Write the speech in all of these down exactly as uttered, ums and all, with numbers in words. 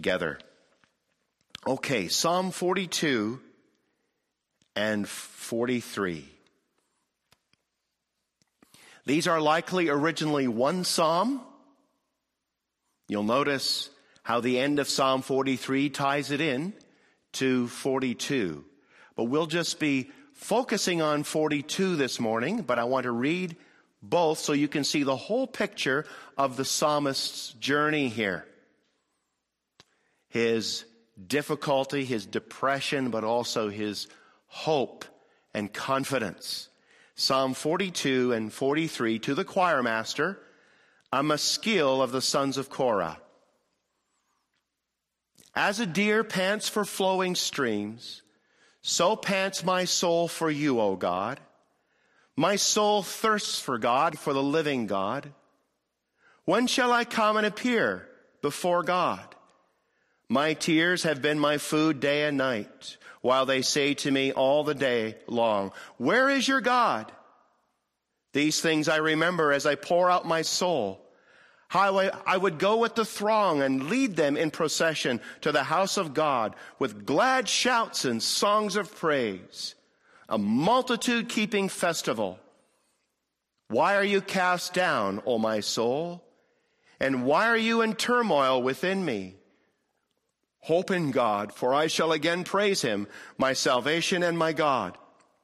together. Okay, Psalm forty-two and forty-three. These are likely originally one psalm. You'll notice how the end of Psalm forty-three ties it in to forty-two. But we'll just be focusing on forty-two this morning, but I want to read both so you can see the whole picture of the psalmist's journey here. His difficulty, his depression, but also his hope and confidence. Psalm forty-two and forty-three, to the choir master, a maskil of the sons of Korah. As a deer pants for flowing streams, so pants my soul for you, O God. My soul thirsts for God, for the living God. When shall I come and appear before God? My tears have been my food day and night, while they say to me all the day long, where is your God? These things I remember as I pour out my soul. How I would go with the throng and lead them in procession to the house of God with glad shouts and songs of praise, a multitude keeping festival. Why are you cast down, O my soul? And why are you in turmoil within me? Hope in God, for I shall again praise him, my salvation and my God.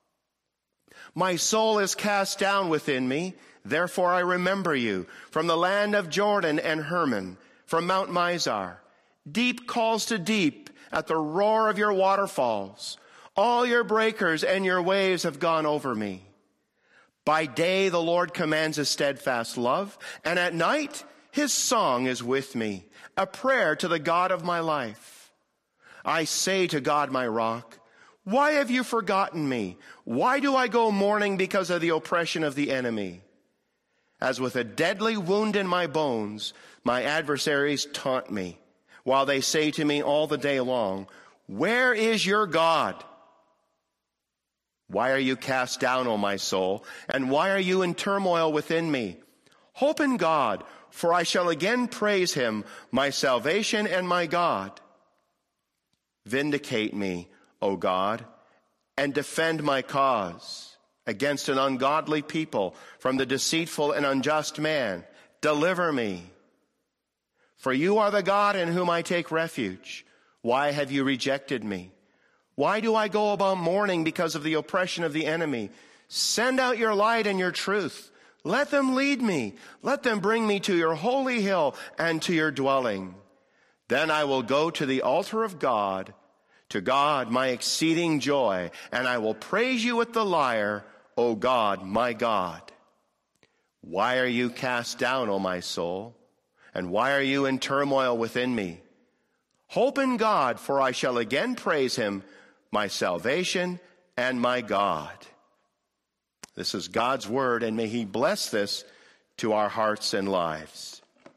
My soul is cast down within me, therefore I remember you, from the land of Jordan and Hermon, from Mount Mizar. Deep calls to deep at the roar of your waterfalls. All your breakers and your waves have gone over me. By day the Lord commands his steadfast love, and at night his song is with me, a prayer to the God of my life. I say to God, my rock, why have you forgotten me? Why do I go mourning because of the oppression of the enemy? As with a deadly wound in my bones, my adversaries taunt me, while they say to me all the day long, where is your God? Why are you cast down, O my soul? And why are you in turmoil within me? Hope in God, for I shall again praise him, my salvation and my God. Vindicate me, O God, and defend my cause against an ungodly people, from the deceitful and unjust man. Deliver me. For you are the God in whom I take refuge. Why have you rejected me? Why do I go about mourning because of the oppression of the enemy? Send out your light and your truth. Let them lead me. Let them bring me to your holy hill and to your dwelling. Then I will go to the altar of God, to God my exceeding joy, and I will praise you with the lyre, O God, my God. Why are you cast down, O my soul? And why are you in turmoil within me? Hope in God, for I shall again praise him, my salvation and my God. This is God's word, and may he bless this to our hearts and lives.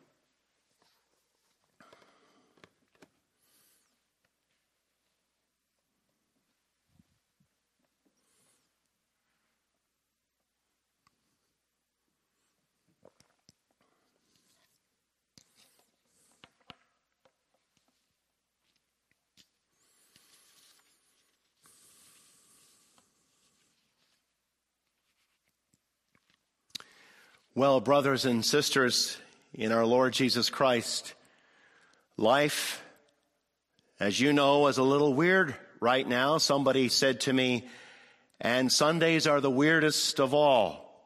Well, brothers and sisters in our Lord Jesus Christ, life, as you know, is a little weird right now. Somebody said to me, and Sundays are the weirdest of all.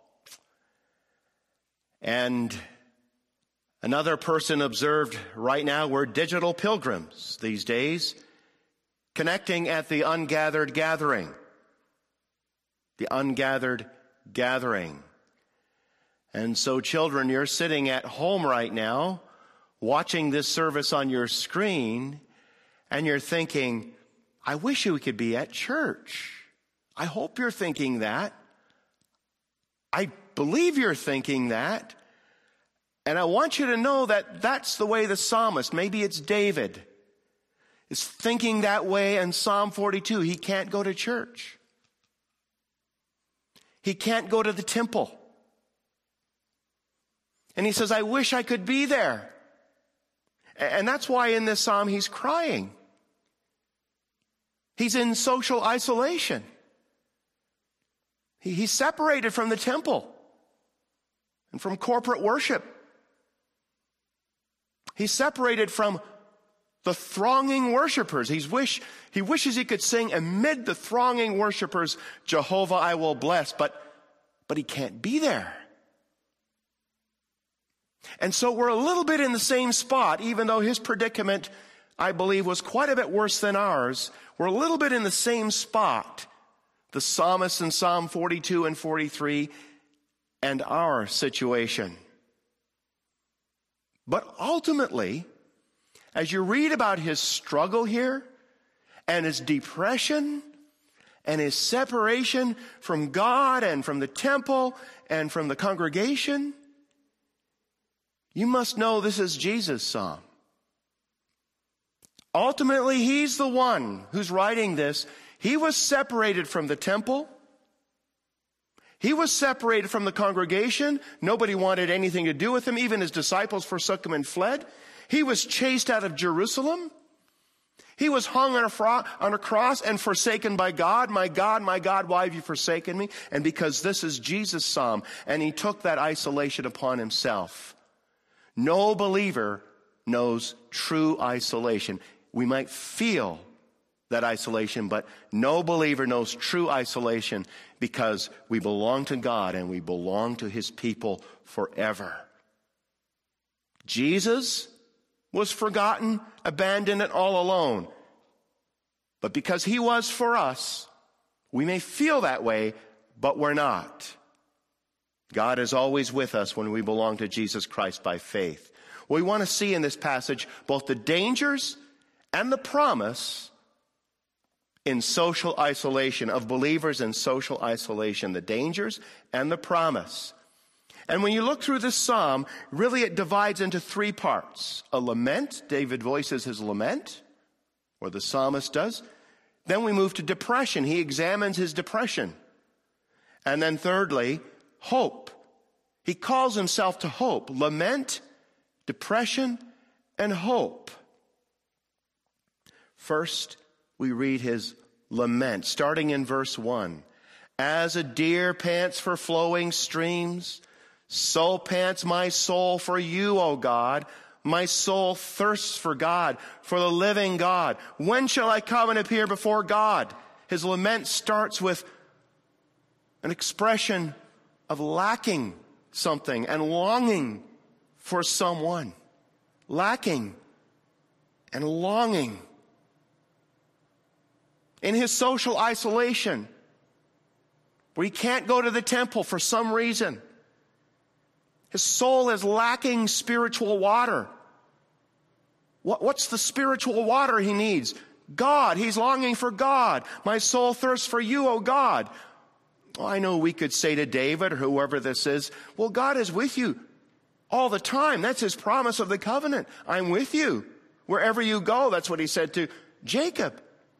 And another person observed, right now we're digital pilgrims these days, connecting at the ungathered gathering. The ungathered gathering. And so, children, you're sitting at home right now, watching this service on your screen, and you're thinking, I wish we could be at church. I hope you're thinking that. I believe you're thinking that. And I want you to know that that's the way the psalmist, maybe it's David, is thinking that way in Psalm forty-two. He can't go to church. He can't go to the temple. And he says, I wish I could be there. And that's why in this psalm he's crying. He's in social isolation. He, he's separated from the temple and from corporate worship. He's separated from the thronging worshipers. He's wish, he wishes he could sing amid the thronging worshipers, Jehovah I will bless, but, but he can't be there. And so we're a little bit in the same spot, even though his predicament, I believe, was quite a bit worse than ours. We're a little bit in the same spot, the psalmist in Psalm forty-two and forty-three, and our situation. But ultimately, as you read about his struggle here, and his depression, and his separation from God and from the temple and from the congregation, you must know this is Jesus' psalm. Ultimately, he's the one who's writing this. He was separated from the temple. He was separated from the congregation. Nobody wanted anything to do with him. Even his disciples forsook him and fled. He was chased out of Jerusalem. He was hung on a, fro- on a cross and forsaken by God. My God, my God, why have you forsaken me? And because this is Jesus' psalm, and he took that isolation upon himself. No believer knows true isolation. We might feel that isolation, but no believer knows true isolation because we belong to God and we belong to his people forever. Jesus was forgotten, abandoned, and all alone. But because he was for us, we may feel that way, but we're not. God is always with us when we belong to Jesus Christ by faith. We want to see in this passage both the dangers and the promise in social isolation, of believers in social isolation, the dangers and the promise. And when you look through this psalm, really it divides into three parts. A lament, David voices his lament, or the psalmist does. Then we move to depression. He examines his depression. And then thirdly, hope. He calls himself to hope. Lament, depression, and hope. First, we read his lament, starting in verse one. As a deer pants for flowing streams, so pants my soul for you, O God. My soul thirsts for God, for the living God. When shall I come and appear before God? His lament starts with an expression of lacking something and longing for someone. Lacking and longing. In his social isolation, where he can't go to the temple for some reason, his soul is lacking spiritual water. What, what's the spiritual water he needs? God. He's longing for God. My soul thirsts for you, O God. Well, I know we could say to David or whoever this is, well, God is with you all the time. That's his promise of the covenant. I'm with you. Wherever you go, that's what he said to Jacob.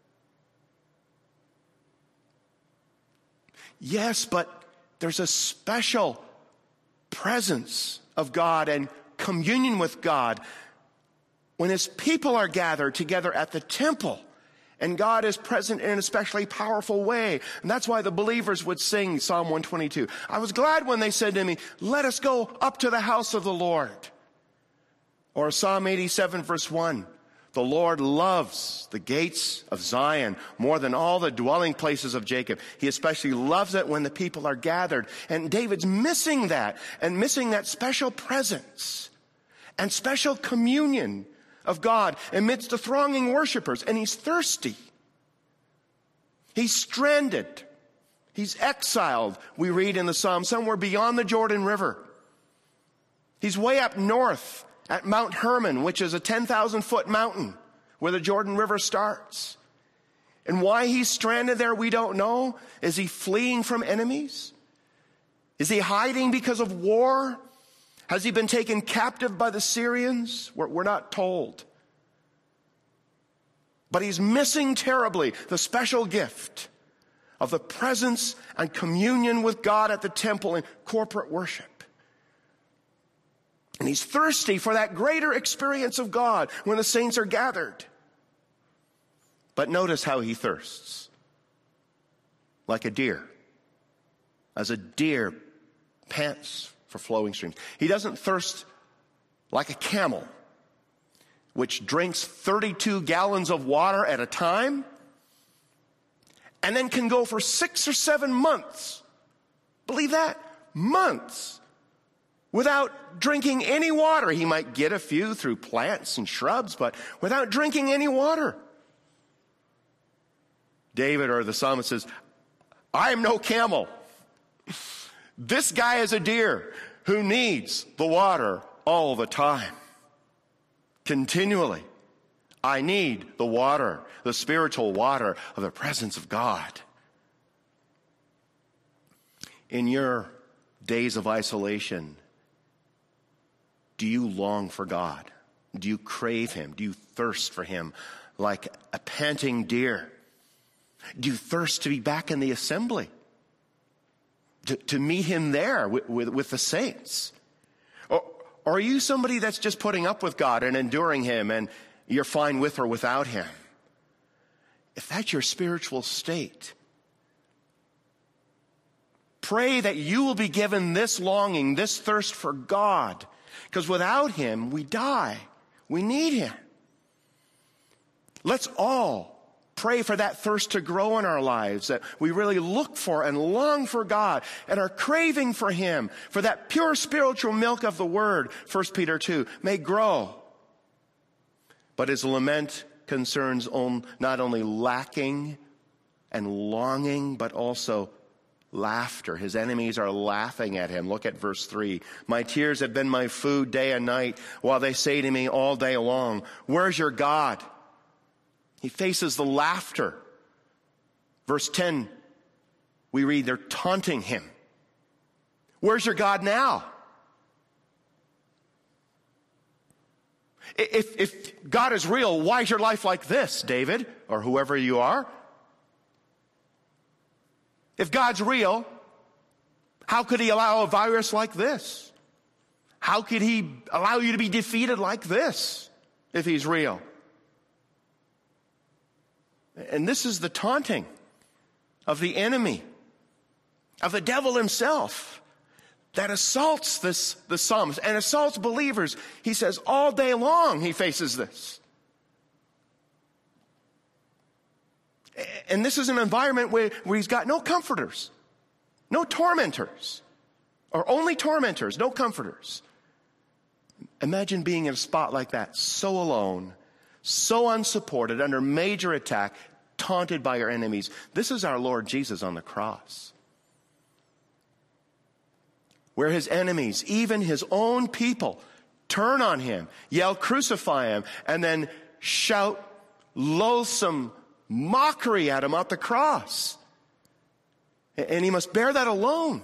Yes, but there's a special presence of God and communion with God when his people are gathered together at the temple and God is present in an especially powerful way. And that's why the believers would sing Psalm one twenty-two. I was glad when they said to me, let us go up to the house of the Lord. Or Psalm eighty-seven verse one. The Lord loves the gates of Zion more than all the dwelling places of Jacob. He especially loves it when the people are gathered. And David's missing that, and missing that special presence and special communion of God amidst the thronging worshipers. And he's thirsty. He's stranded. He's exiled, we read in the Psalm, somewhere beyond the Jordan River. He's way up north at Mount Hermon, which is a ten thousand foot mountain where the Jordan River starts. And why he's stranded there, we don't know. Is he fleeing from enemies? Is he hiding because of war? Has he been taken captive by the Syrians? We're, we're not told. But he's missing terribly the special gift of the presence and communion with God at the temple in corporate worship. And he's thirsty for that greater experience of God when the saints are gathered. But notice how he thirsts. Like a deer. As a deer pants for flowing streams. He doesn't thirst like a camel, which drinks thirty-two gallons of water at a time and then can go for six or seven months. Believe that? Months. Without drinking any water. He might get a few through plants and shrubs, but without drinking any water. David, or the psalmist, says, I am no camel. This guy is a deer who needs the water all the time. Continually. I need the water, the spiritual water of the presence of God. In your days of isolation, do you long for God? Do you crave him? Do you thirst for him like a panting deer? Do you thirst to be back in the assembly? To, to meet him there with, with, with the saints? Or, or are you somebody that's just putting up with God and enduring him and you're fine with or without him? If that's your spiritual state, pray that you will be given this longing, this thirst for God. Because without him, we die. We need him. Let's all pray for that thirst to grow in our lives, that we really look for and long for God and are craving for him, for that pure spiritual milk of the word, First Peter two, may grow. But his lament concerns on not only lacking and longing, but also laughter. His enemies are laughing at him. Look at verse three. My tears have been my food day and night, while they say to me all day long, where's your God? He faces the laughter. Verse ten, we read they're taunting him. Where's your God now? If, if God is real, why is your life like this, David, or whoever you are? If God's real, how could he allow a virus like this? How could he allow you to be defeated like this if he's real? And this is the taunting of the enemy, of the devil himself, that assaults this, the psalmist and assaults believers. He says all day long he faces this. And this is an environment where, where he's got no comforters, no tormentors, or only tormentors, no comforters. Imagine being in a spot like that, so alone, so unsupported, under major attack, taunted by your enemies. This is our Lord Jesus on the cross, where his enemies, even his own people, turn on him, yell, crucify him, and then shout loathsome mockery at him at the cross. And he must bear that alone.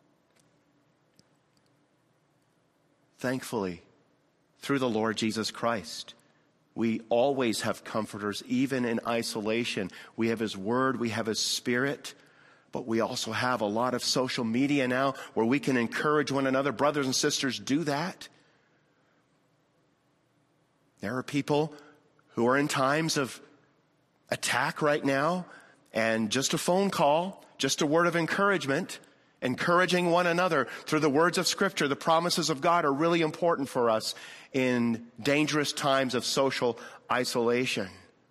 Thankfully, through the Lord Jesus Christ, we always have comforters, even in isolation. We have his word, we have his spirit, but we also have a lot of social media now where we can encourage one another. Brothers and sisters, do that. There are people who are in times of attack right now, and just a phone call, just a word of encouragement, encouraging one another through the words of Scripture, the promises of God are really important for us in dangerous times of social isolation.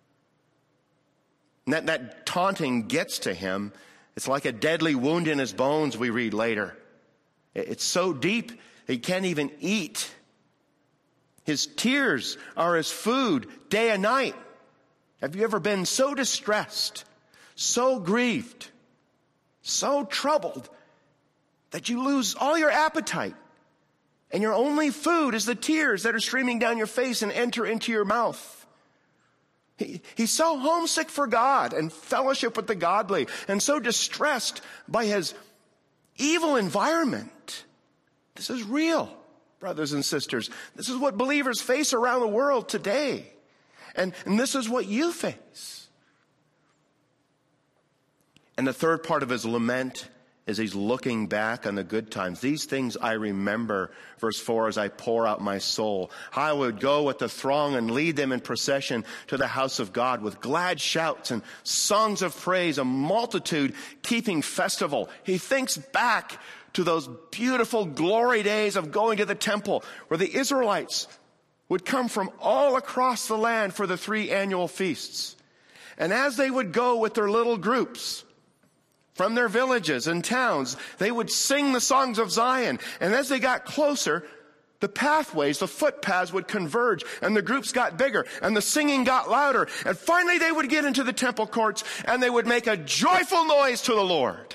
And that, that taunting gets to him. It's like a deadly wound in his bones, we read later. It's so deep he can't even eat. His tears are his food day and night. Have you ever been so distressed, so grieved, so troubled that you lose all your appetite and your only food is the tears that are streaming down your face and enter into your mouth? He, he's so homesick for God and fellowship with the godly and so distressed by his evil environment. This is real, brothers and sisters. This is what believers face around the world today. And, and this is what you face. And the third part of his lament as he's looking back on the good times. These things I remember, verse four, as I pour out my soul. How I would go with the throng and lead them in procession to the house of God with glad shouts and songs of praise, a multitude keeping festival. He thinks back to those beautiful glory days of going to the temple where the Israelites would come from all across the land for the three annual feasts. And as they would go with their little groups from their villages and towns, they would sing the songs of Zion. And as they got closer, the pathways, the footpaths would converge, and the groups got bigger, and the singing got louder. And finally they would get into the temple courts, and they would make a joyful noise to the Lord.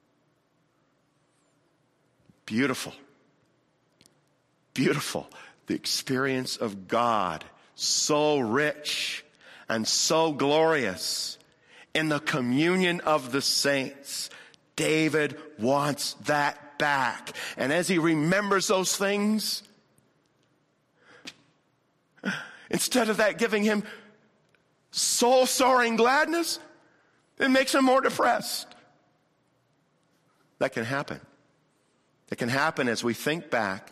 Beautiful. Beautiful. The experience of God, so rich and so glorious. In the communion of the saints, David wants that back. And as he remembers those things, instead of that giving him soul-soaring gladness, it makes him more depressed. That can happen. It can happen as we think back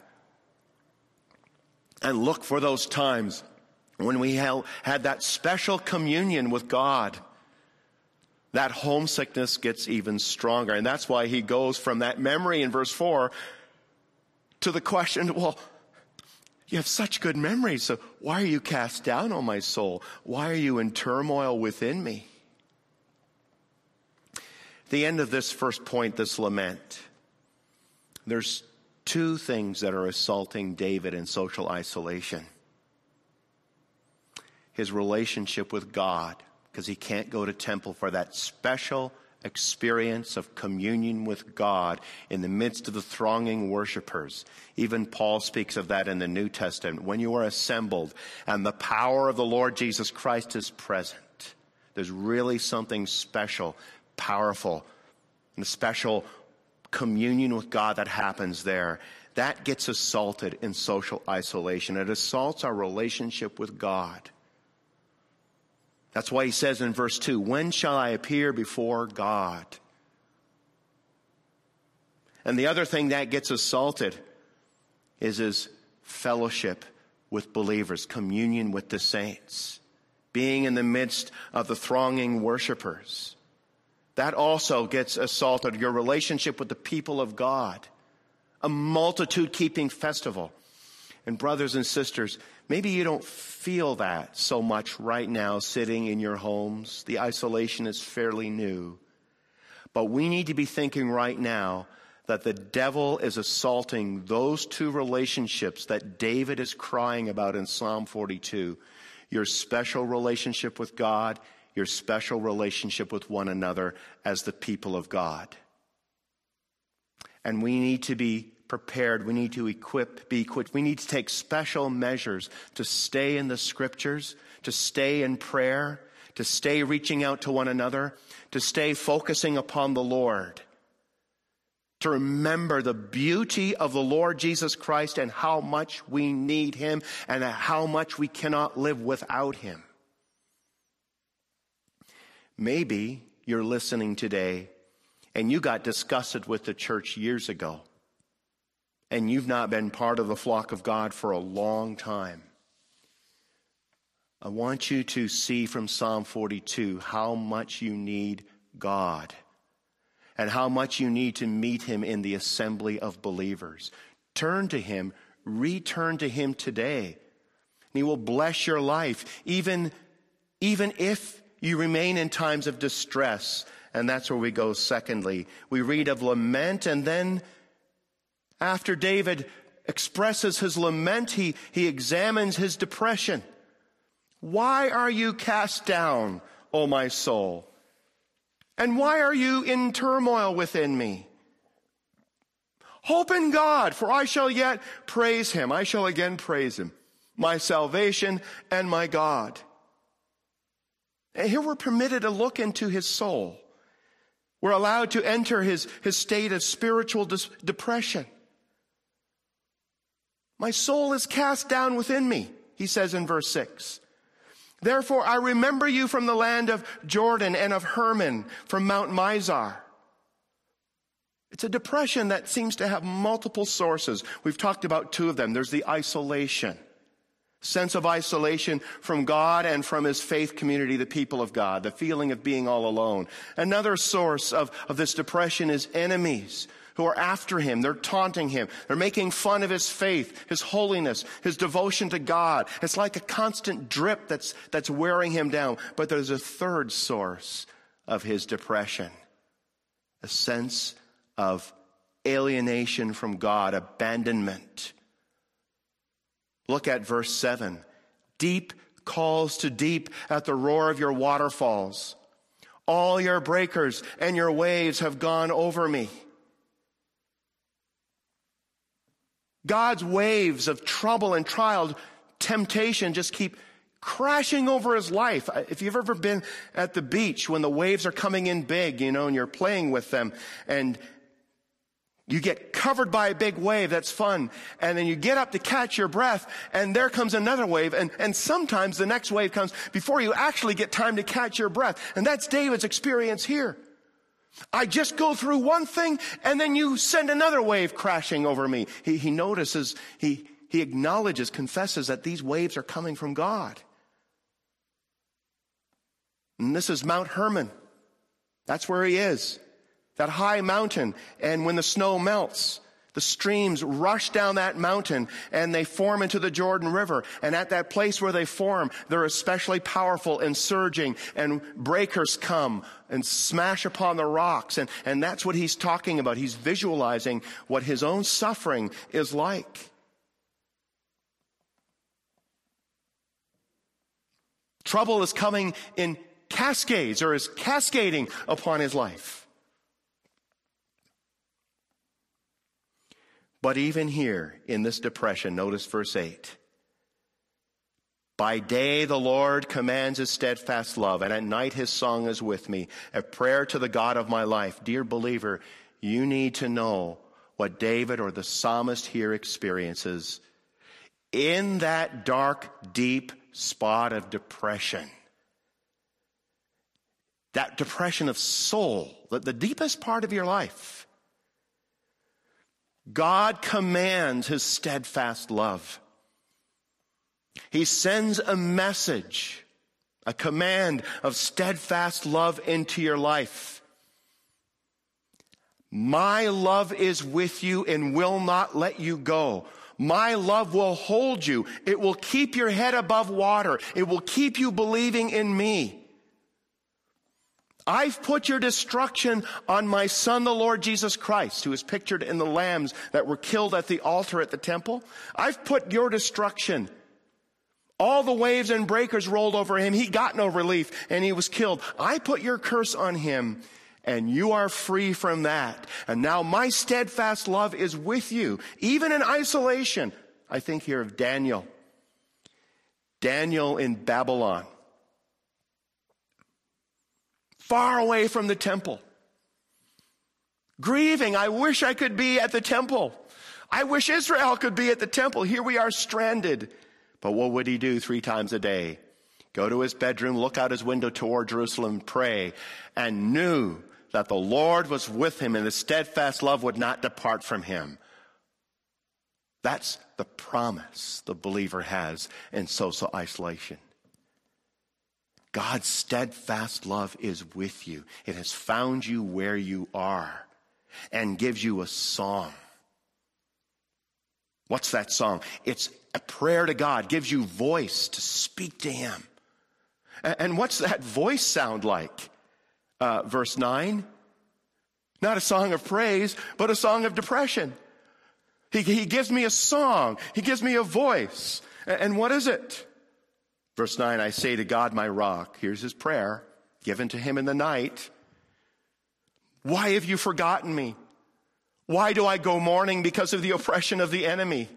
and look for those times when we had that special communion with God. That homesickness gets even stronger. And that's why he goes from that memory in verse four to the question, well, you have such good memories, so why are you cast down, O my soul? Why are you in turmoil within me? The end of this first point, this lament, there's two things that are assaulting David in social isolation. His relationship with God, because he can't go to temple for that special experience of communion with God in the midst of the thronging worshipers. Even Paul speaks of that in the New Testament. When you are assembled and the power of the Lord Jesus Christ is present, there's really something special, powerful, and a special communion with God that happens there. That gets assaulted in social isolation. It assaults our relationship with God. That's why he says in verse two, when shall I appear before God? And the other thing that gets assaulted is his fellowship with believers, communion with the saints, being in the midst of the thronging worshipers. That also gets assaulted, your relationship with the people of God, a multitude-keeping festival. And brothers and sisters, maybe you don't feel that so much right now sitting in your homes. The isolation is fairly new. But we need to be thinking right now that the devil is assaulting those two relationships that David is crying about in Psalm forty-two. Your special relationship with God, your special relationship with one another as the people of God. And we need to be prepared. We need to equip, be equipped. We need to take special measures to stay in the scriptures, to stay in prayer, to stay reaching out to one another, to stay focusing upon the Lord, to remember the beauty of the Lord Jesus Christ and how much we need him and how much we cannot live without him. Maybe you're listening today and you got disgusted with the church years ago, and you've not been part of the flock of God for a long time. I want you to see from Psalm forty-two how much you need God and how much you need to meet him in the assembly of believers. Turn to him, return to him today, and he will bless your life, even, even if you remain in times of distress. And that's where we go secondly. We read of lament, and then after David expresses his lament, he, he examines his depression. Why are you cast down, O my soul? And why are you in turmoil within me? Hope in God, for I shall yet praise him. I shall again praise him, my salvation and my God. And here we're permitted to look into his soul. We're allowed to enter his, his state of spiritual dis- depression. My soul is cast down within me, he says in verse six. Therefore I remember you from the land of Jordan and of Hermon, from Mount Mizar. It's a depression that seems to have multiple sources. We've talked about two of them. There's the isolation, sense of isolation from God and from his faith community, the people of God, the feeling of being all alone. Another source of, of this depression is enemies who are after him. They're taunting him. They're making fun of his faith, his holiness, his devotion to God. It's like a constant drip that's, that's wearing him down. But there's a third source of his depression, a sense of alienation from God, abandonment. Look at verse seven. Deep calls to deep at the roar of your waterfalls. All your breakers and your waves have gone over me. God's waves of trouble and trial, temptation just keep crashing over his life. If you've ever been at the beach when the waves are coming in big, you know, and you're playing with them and you get covered by a big wave, that's fun. And then you get up to catch your breath and there comes another wave. And, and sometimes the next wave comes before you actually get time to catch your breath. And that's David's experience here. I just go through one thing and then you send another wave crashing over me. He, he notices, he, he acknowledges, confesses that these waves are coming from God. And this is Mount Hermon. That's where he is. That high mountain. And when the snow melts, the streams rush down that mountain and they form into the Jordan River. And at that place where they form, they're especially powerful and surging, and breakers come and smash upon the rocks. And, and that's what he's talking about. He's visualizing what his own suffering is like. Trouble is coming in cascades, or is cascading upon his life. But even here in this depression, notice verse eight. By day the Lord commands his steadfast love, and at night his song is with me, a prayer to the God of my life. Dear believer, you need to know what David or the psalmist here experiences. In that dark, deep spot of depression, that depression of soul, the, the deepest part of your life, God commands his steadfast love. He sends a message, a command of steadfast love into your life. My love is with you and will not let you go. My love will hold you. It will keep your head above water. It will keep you believing in me. I've put your destruction on my Son, the Lord Jesus Christ, who is pictured in the lambs that were killed at the altar at the temple. I've put your destruction. All the waves and breakers rolled over him. He got no relief and he was killed. I put your curse on him and you are free from that. And now my steadfast love is with you, even in isolation. I think here of Daniel. Daniel in Babylon. Far away from the temple. Grieving, I wish I could be at the temple. I wish Israel could be at the temple. Here we are stranded. But what would he do three times a day? Go to his bedroom, look out his window toward Jerusalem, pray, and knew that the Lord was with him and his steadfast love would not depart from him. That's the promise the believer has in social isolation. God's steadfast love is with you. It has found you where you are and gives you a song. What's that song? It's a prayer to God, gives you voice to speak to him. And what's that voice sound like? Uh, verse nine, not a song of praise, but a song of depression. He, he gives me a song. He gives me a voice. And what is it? Verse nine, I say to God, my rock. Here's his prayer given to him in the night. Why have you forgotten me? Why do I go mourning because of the oppression of the enemy?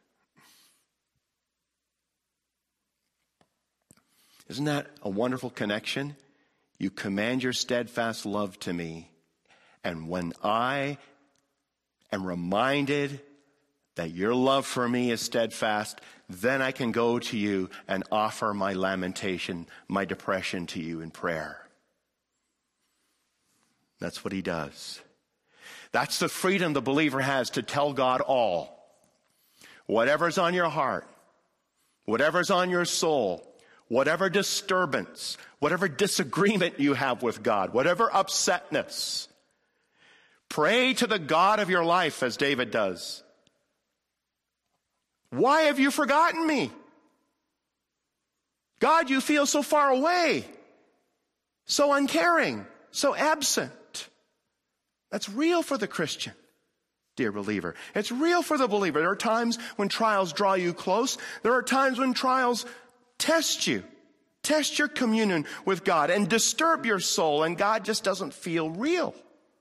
Isn't that a wonderful connection? You command your steadfast love to me. And when I am reminded that your love for me is steadfast, then I can go to you and offer my lamentation, my depression to you in prayer. That's what he does. That's the freedom the believer has to tell God all. Whatever's on your heart, whatever's on your soul, whatever disturbance, whatever disagreement you have with God, whatever upsetness, pray to the God of your life as David does. Why have you forgotten me? God, you feel so far away, so uncaring, so absent. That's real for the Christian, dear believer. It's real for the believer. There are times when trials draw you close. There are times when trials test you, test your communion with God and disturb your soul, and God just doesn't feel real.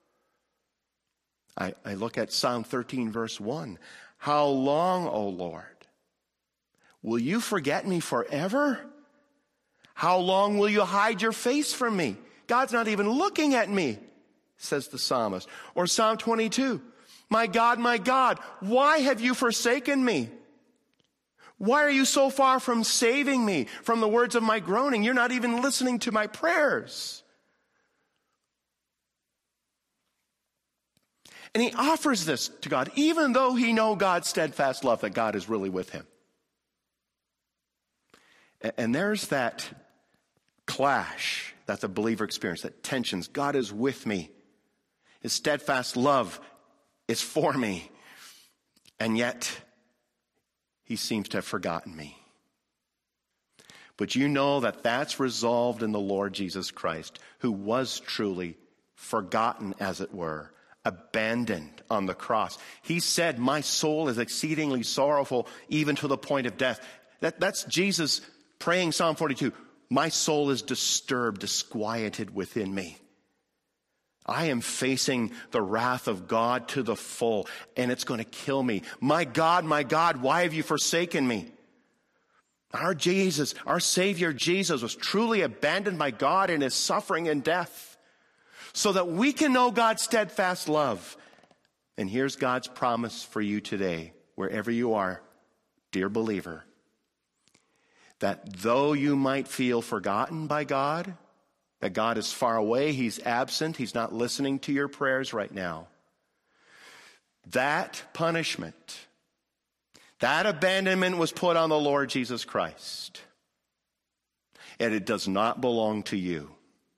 I, I look at Psalm thirteen, verse one. How long, O Lord, will you forget me forever? How long will you hide your face from me? God's not even looking at me, says the psalmist. Or Psalm twenty-two. My God, my God, why have you forsaken me? Why are you so far from saving me from the words of my groaning? You're not even listening to my prayers. And he offers this to God, even though he knows God's steadfast love, that God is really with him. And there's that clash that the believer experiences, that tensions. God is with me. His steadfast love is for me. And yet, he seems to have forgotten me. But you know that that's resolved in the Lord Jesus Christ, who was truly forgotten, as it were, abandoned on the cross. He said, my soul is exceedingly sorrowful, even to the point of death. That, that's Jesus praying Psalm forty-two. My soul is disturbed, disquieted within me. I am facing the wrath of God to the full, and it's going to kill me. My God, my God, why have you forsaken me? Our Jesus, our Savior Jesus, was truly abandoned by God in his suffering and death, so that we can know God's steadfast love. And here's God's promise for you today, wherever you are, dear believer, that though you might feel forgotten by God, that God is far away, he's absent, he's not listening to your prayers right now, that punishment, that abandonment was put on the Lord Jesus Christ. And it does not belong to you.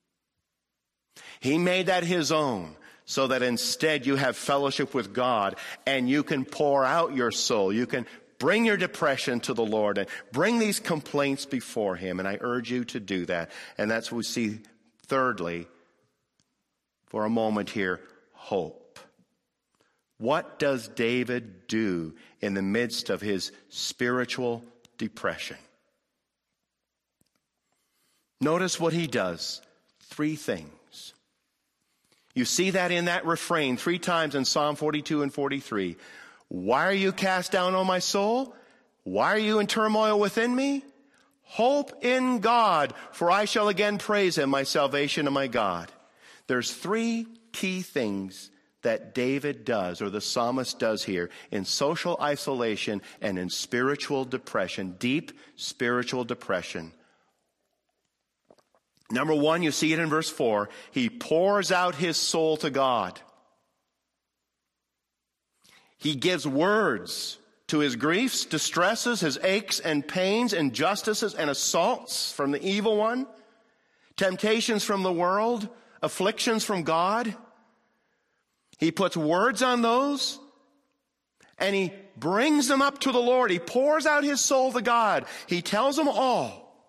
He made that his own, so that instead you have fellowship with God and you can pour out your soul. You can bring your depression to the Lord and bring these complaints before him. And I urge you to do that. And that's what we see thirdly, for a moment here, hope. What does David do in the midst of his spiritual depression? Notice what he does. Three things. You see that in that refrain three times in Psalm forty-two and forty-three. Why are you cast down, O my soul? Why are you in turmoil within me? Hope in God, for I shall again praise him, my salvation and my God. There's three key things that David does, or the psalmist does here, in social isolation and in spiritual depression, deep spiritual depression. Number one, you see it in verse four. He pours out his soul to God. He gives words to his griefs, distresses, his aches and pains, injustices and assaults from the evil one, temptations from the world, afflictions from God. He puts words on those, and he brings them up to the Lord. He pours out his soul to God. He tells them all.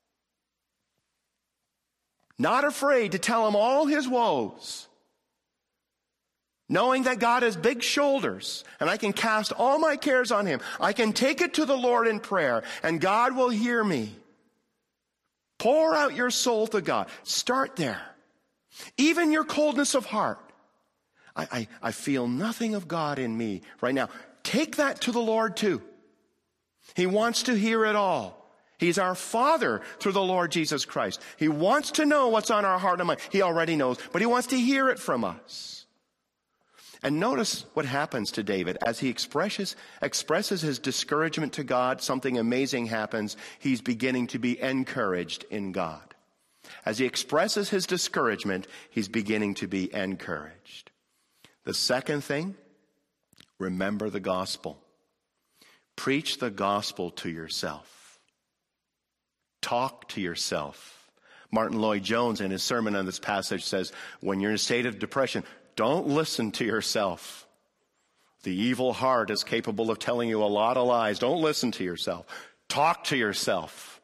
Not afraid to tell him all his woes. Knowing that God has big shoulders, and I can cast all my cares on him. I can take it to the Lord in prayer, and God will hear me. Pour out your soul to God. Start there. Even your coldness of heart. I, I, I feel nothing of God in me right now. Take that to the Lord too. He wants to hear it all. He's our Father through the Lord Jesus Christ. He wants to know what's on our heart and mind. He already knows, but he wants to hear it from us. And notice what happens to David. As he expresses, expresses his discouragement to God, something amazing happens. He's beginning to be encouraged in God. As he expresses his discouragement, he's beginning to be encouraged. The second thing, remember the gospel. Preach the gospel to yourself. Talk to yourself. Martin Lloyd-Jones in his sermon on this passage says, when you're in a state of depression, don't listen to yourself. The evil heart is capable of telling you a lot of lies. Don't listen to yourself. Talk to yourself.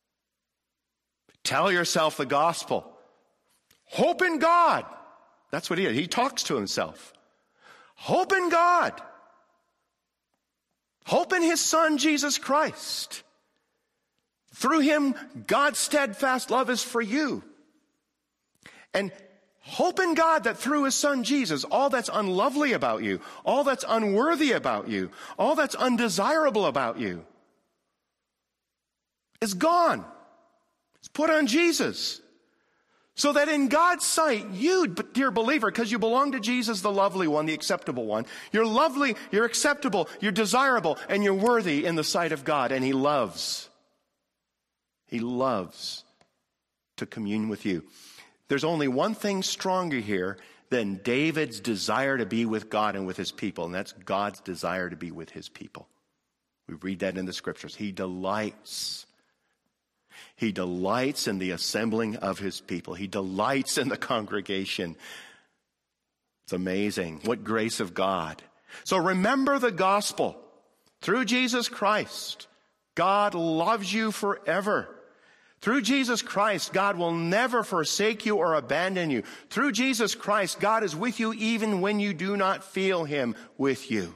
Tell yourself the gospel. Hope in God. That's what he is. He talks to himself. Hope in God. Hope in his Son, Jesus Christ. Through him, God's steadfast love is for you. And hope in God that through his Son, Jesus, all that's unlovely about you, all that's unworthy about you, all that's undesirable about you is gone. It's put on Jesus. So that in God's sight, you, dear believer, because you belong to Jesus, the lovely one, the acceptable one, you're lovely, you're acceptable, you're desirable, and you're worthy in the sight of God. And he loves, he loves to commune with you. There's only one thing stronger here than David's desire to be with God and with his people, and that's God's desire to be with his people. We read that in the scriptures. He delights He delights in the assembling of his people. He delights in the congregation. It's amazing. What grace of God. So remember the gospel. Through Jesus Christ, God loves you forever. Through Jesus Christ, God will never forsake you or abandon you. Through Jesus Christ, God is with you even when you do not feel him with you.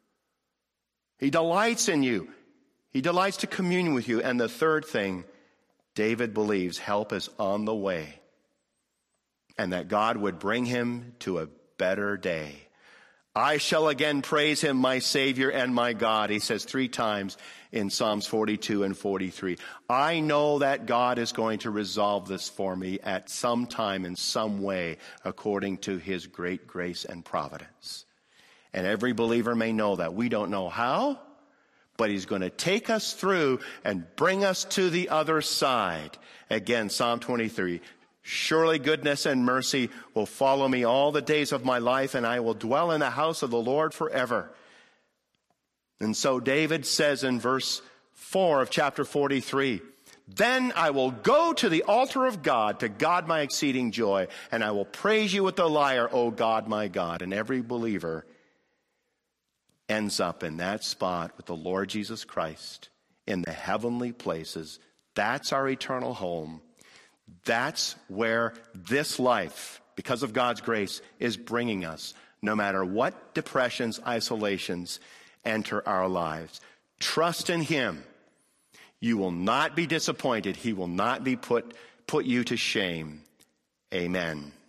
He delights in you. He delights to commune with you. And the third thing, David believes help is on the way and that God would bring him to a better day. I shall again praise him, my Savior and my God, he says three times in Psalms forty-two and forty-three. I know that God is going to resolve this for me at some time in some way according to his great grace and providence. And every believer may know that. We don't know how, but he's going to take us through and bring us to the other side. Again, Psalm twenty-three, surely goodness and mercy will follow me all the days of my life, and I will dwell in the house of the Lord forever. And so David says in verse four of chapter forty-three, then I will go to the altar of God, to God my exceeding joy, and I will praise you with the lyre, O God my God. And every believer ends up in that spot with the Lord Jesus Christ in the heavenly places. That's our eternal home. That's where this life, because of God's grace, is bringing us, no matter what depressions, isolations enter our lives. Trust in him. You will not be disappointed. He will not be put, put you to shame. Amen.